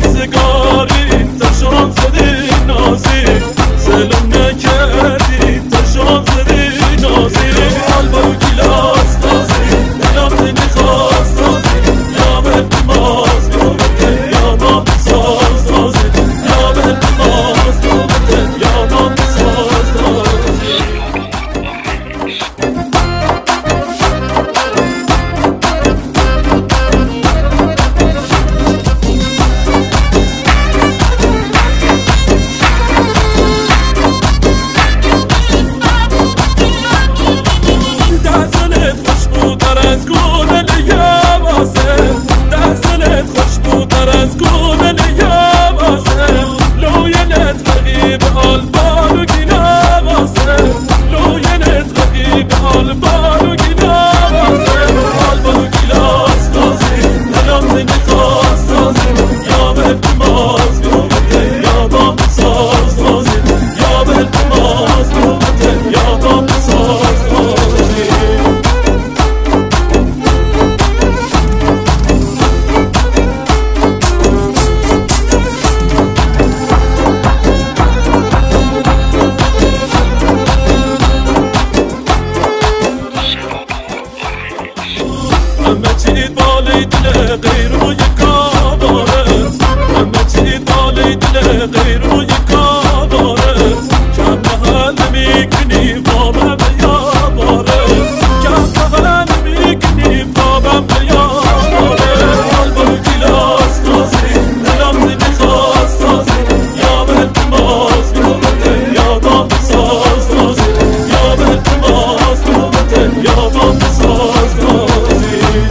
خواستگاری تا شام زدی نازی سلام نکردی تا شام زدی نازی حلوا و گیلاس نازی دلم نمیخواست نازی یا بالتماس یا نامساز نازی یا بالتماس یا نامساز نازی از گونه